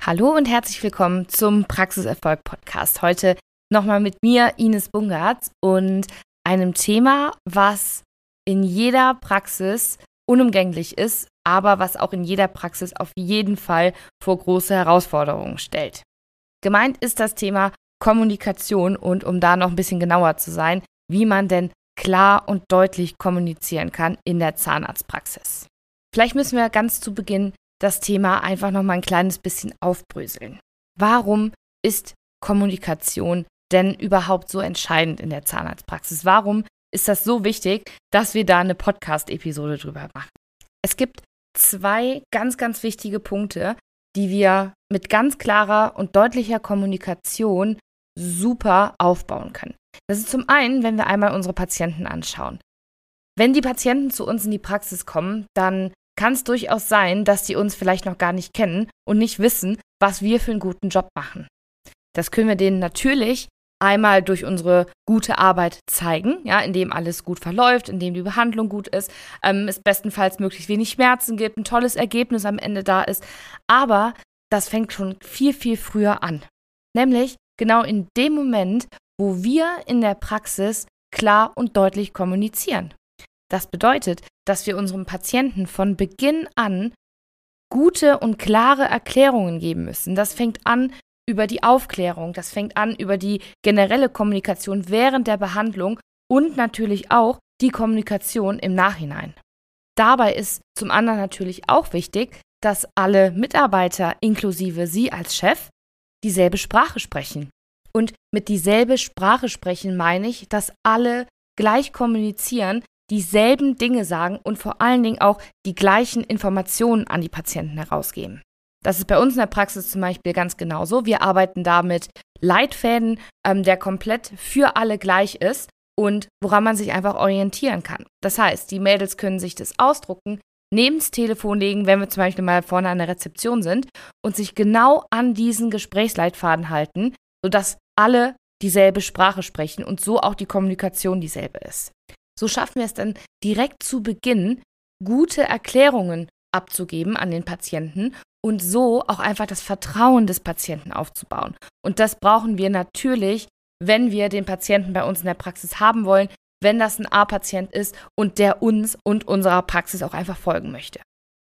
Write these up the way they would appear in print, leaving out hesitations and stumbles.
Hallo und herzlich willkommen zum Praxiserfolg-Podcast. Heute nochmal mit mir, Ines Bungartz, und einem Thema, was in jeder Praxis unumgänglich ist, aber was auch in jeder Praxis auf jeden Fall vor große Herausforderungen stellt. Gemeint ist das Thema Kommunikation und um da noch ein bisschen genauer zu sein, wie man denn klar und deutlich kommunizieren kann in der Zahnarztpraxis. Vielleicht müssen wir ganz zu Beginn das Thema einfach noch mal ein kleines bisschen aufbröseln. Warum ist Kommunikation denn überhaupt so entscheidend in der Zahnarztpraxis? Warum ist das so wichtig, dass wir da eine Podcast-Episode drüber machen? Es gibt zwei ganz, ganz wichtige Punkte, die wir mit ganz klarer und deutlicher Kommunikation super aufbauen können. Das ist zum einen, wenn wir einmal unsere Patienten anschauen. Wenn die Patienten zu uns in die Praxis kommen, dann kann es durchaus sein, dass die uns vielleicht noch gar nicht kennen und nicht wissen, was wir für einen guten Job machen. Das können wir denen natürlich einmal durch unsere gute Arbeit zeigen, ja, indem alles gut verläuft, indem die Behandlung gut ist, es bestenfalls möglichst wenig Schmerzen gibt, ein tolles Ergebnis am Ende da ist. Aber das fängt schon viel, viel früher an. Nämlich genau in dem Moment, wo wir in der Praxis klar und deutlich kommunizieren. Das bedeutet, dass wir unserem Patienten von Beginn an gute und klare Erklärungen geben müssen. Das fängt an über die Aufklärung, das fängt an über die generelle Kommunikation während der Behandlung und natürlich auch die Kommunikation im Nachhinein. Dabei ist zum anderen natürlich auch wichtig, dass alle Mitarbeiter, inklusive Sie als Chef, dieselbe Sprache sprechen. Und mit dieselbe Sprache sprechen meine ich, dass alle gleich kommunizieren, dieselben Dinge sagen und vor allen Dingen auch die gleichen Informationen an die Patienten herausgeben. Das ist bei uns in der Praxis zum Beispiel ganz genauso. Wir arbeiten da mit Leitfäden, der komplett für alle gleich ist und woran man sich einfach orientieren kann. Das heißt, die Mädels können sich das ausdrucken, neben das Telefon legen, wenn wir zum Beispiel mal vorne an der Rezeption sind und sich genau an diesen Gesprächsleitfaden halten, sodass alle dieselbe Sprache sprechen und so auch die Kommunikation dieselbe ist. So schaffen wir es dann direkt zu Beginn, gute Erklärungen abzugeben an den Patienten und so auch einfach das Vertrauen des Patienten aufzubauen. Und das brauchen wir natürlich, wenn wir den Patienten bei uns in der Praxis haben wollen, wenn das ein A-Patient ist und der uns und unserer Praxis auch einfach folgen möchte.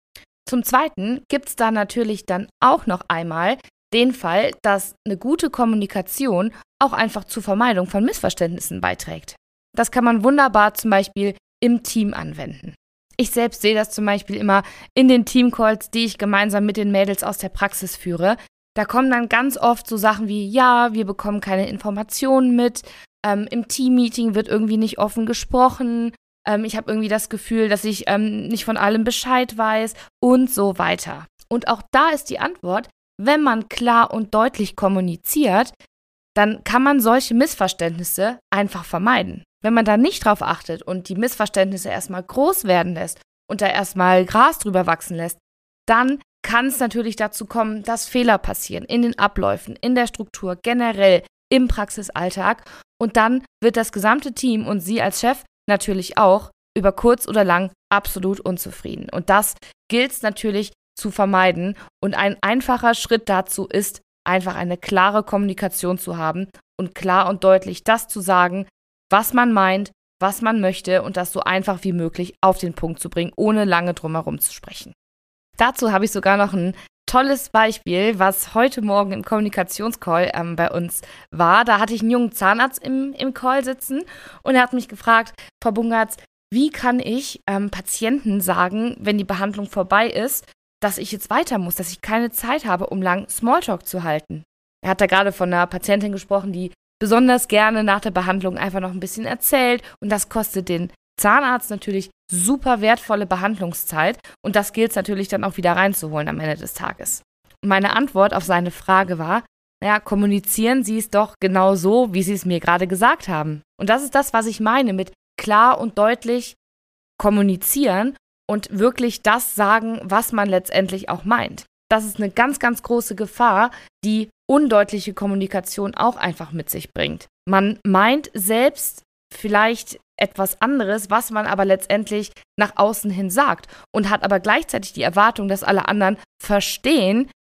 Zum Zweiten gibt es da natürlich dann auch noch einmal den Fall, dass eine gute Kommunikation auch einfach zur Vermeidung von Missverständnissen beiträgt. Das kann man wunderbar zum Beispiel im Team anwenden. Ich selbst sehe das zum Beispiel immer in den Teamcalls, die ich gemeinsam mit den Mädels aus der Praxis führe. Da kommen dann ganz oft so Sachen wie, ja, wir bekommen keine Informationen mit, im Teammeeting wird irgendwie nicht offen gesprochen, ich habe irgendwie das Gefühl, dass ich nicht von allem Bescheid weiß und so weiter. Und auch da ist die Antwort, wenn man klar und deutlich kommuniziert, dann kann man solche Missverständnisse einfach vermeiden. Wenn man da nicht drauf achtet und die Missverständnisse erstmal groß werden lässt und da erstmal Gras drüber wachsen lässt, dann kann es natürlich dazu kommen, dass Fehler passieren in den Abläufen, in der Struktur, generell im Praxisalltag. Und dann wird das gesamte Team und Sie als Chef natürlich auch über kurz oder lang absolut unzufrieden. Und das gilt es natürlich zu vermeiden. Und ein einfacher Schritt dazu ist, einfach eine klare Kommunikation zu haben und klar und deutlich das zu sagen, was man meint, was man möchte und das so einfach wie möglich auf den Punkt zu bringen, ohne lange drumherum zu sprechen. Dazu habe ich sogar noch ein tolles Beispiel, was heute Morgen im Kommunikationscall bei uns war. Da hatte ich einen jungen Zahnarzt im Call sitzen und er hat mich gefragt, Frau Bungartz, wie kann ich Patienten sagen, wenn die Behandlung vorbei ist, dass ich jetzt weiter muss, dass ich keine Zeit habe, um lang Smalltalk zu halten. Er hat da gerade von einer Patientin gesprochen, die besonders gerne nach der Behandlung einfach noch ein bisschen erzählt und das kostet den Zahnarzt natürlich super wertvolle Behandlungszeit und das gilt es natürlich dann auch wieder reinzuholen am Ende des Tages. Und meine Antwort auf seine Frage war, naja, kommunizieren Sie es doch genau so, wie Sie es mir gerade gesagt haben. Und das ist das, was ich meine mit klar und deutlich kommunizieren und wirklich das sagen, was man letztendlich auch meint. Das ist eine ganz, ganz große Gefahr, die undeutliche Kommunikation auch einfach mit sich bringt. Man meint selbst vielleicht etwas anderes, was man aber letztendlich nach außen hin sagt und hat aber gleichzeitig die Erwartung, dass alle anderen verstehen,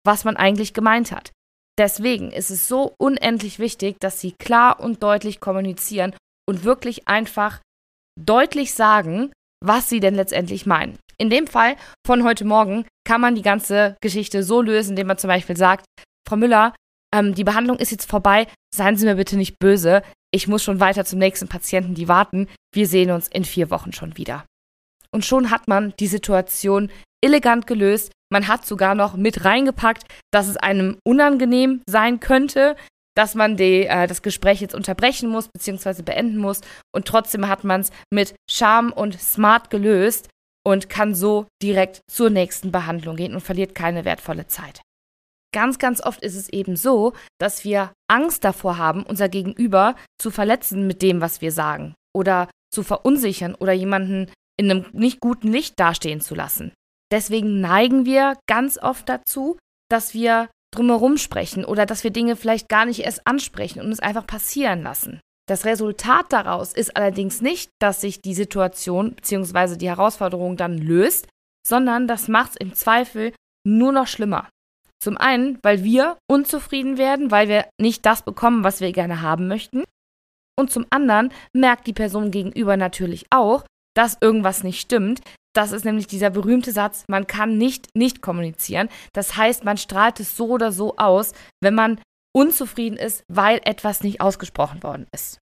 was man eigentlich gemeint hat. Deswegen ist es so unendlich wichtig, dass Sie klar und deutlich kommunizieren und wirklich einfach deutlich sagen, was Sie denn letztendlich meinen. In dem Fall von heute Morgen kann man die ganze Geschichte so lösen, indem man zum Beispiel sagt, Frau Müller, die Behandlung ist jetzt vorbei, seien Sie mir bitte nicht böse, ich muss schon weiter zum nächsten Patienten, die warten, wir sehen uns in 4 Wochen schon wieder. Und schon hat man die Situation elegant gelöst, man hat sogar noch mit reingepackt, dass es einem unangenehm sein könnte, dass man das Gespräch jetzt unterbrechen muss bzw. beenden muss und trotzdem hat man es mit Charme und Smart gelöst und kann so direkt zur nächsten Behandlung gehen und verliert keine wertvolle Zeit. Ganz, ganz oft ist es eben so, dass wir Angst davor haben, unser Gegenüber zu verletzen mit dem, was wir sagen oder zu verunsichern oder jemanden in einem nicht guten Licht dastehen zu lassen. Deswegen neigen wir ganz oft dazu, dass wir drumherum sprechen oder dass wir Dinge vielleicht gar nicht erst ansprechen und es einfach passieren lassen. Das Resultat daraus ist allerdings nicht, dass sich die Situation bzw. die Herausforderung dann löst, sondern das macht es im Zweifel nur noch schlimmer. Zum einen, weil wir unzufrieden werden, weil wir nicht das bekommen, was wir gerne haben möchten. Und zum anderen merkt die Person gegenüber natürlich auch, dass irgendwas nicht stimmt. Das ist nämlich dieser berühmte Satz, man kann nicht kommunizieren. Das heißt, man strahlt es so oder so aus, wenn man unzufrieden ist, weil etwas nicht ausgesprochen worden ist.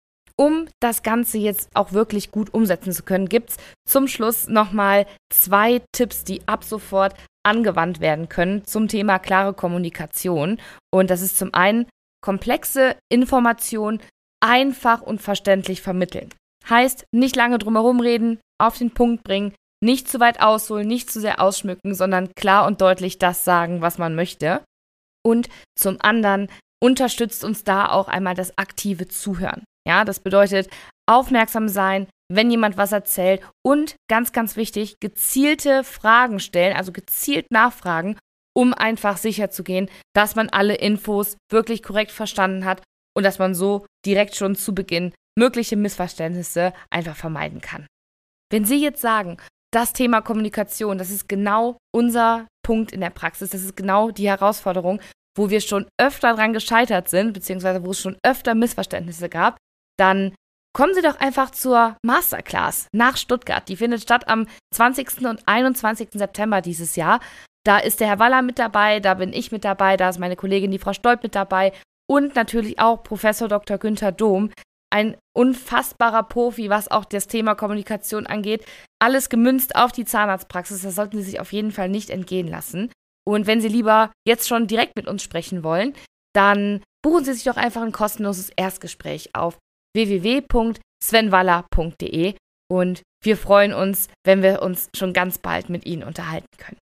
Um das Ganze jetzt auch wirklich gut umsetzen zu können, gibt es zum Schluss nochmal 2 Tipps, die ab sofort angewandt werden können zum Thema klare Kommunikation. Und das ist zum einen komplexe Informationen einfach und verständlich vermitteln. Heißt, nicht lange drumherum reden, auf den Punkt bringen, nicht zu weit ausholen, nicht zu sehr ausschmücken, sondern klar und deutlich das sagen, was man möchte. Und zum anderen unterstützt uns da auch einmal das aktive Zuhören. Ja, das bedeutet aufmerksam sein, wenn jemand was erzählt und ganz, ganz wichtig, gezielte Fragen stellen, also gezielt nachfragen, um einfach sicherzugehen, dass man alle Infos wirklich korrekt verstanden hat und dass man so direkt schon zu Beginn mögliche Missverständnisse einfach vermeiden kann. Wenn Sie jetzt sagen, das Thema Kommunikation, das ist genau unser Punkt in der Praxis, das ist genau die Herausforderung, wo wir schon öfter dran gescheitert sind, beziehungsweise wo es schon öfter Missverständnisse gab, dann kommen Sie doch einfach zur Masterclass nach Stuttgart. Die findet statt am 20. und 21. September dieses Jahr. Da ist der Herr Waller mit dabei, da bin ich mit dabei, da ist meine Kollegin, die Frau Stolp, mit dabei und natürlich auch Professor Dr. Günther Dom, ein unfassbarer Profi, was auch das Thema Kommunikation angeht. Alles gemünzt auf die Zahnarztpraxis, das sollten Sie sich auf jeden Fall nicht entgehen lassen. Und wenn Sie lieber jetzt schon direkt mit uns sprechen wollen, dann buchen Sie sich doch einfach ein kostenloses Erstgespräch auf www.svenwaller.de und wir freuen uns, wenn wir uns schon ganz bald mit Ihnen unterhalten können.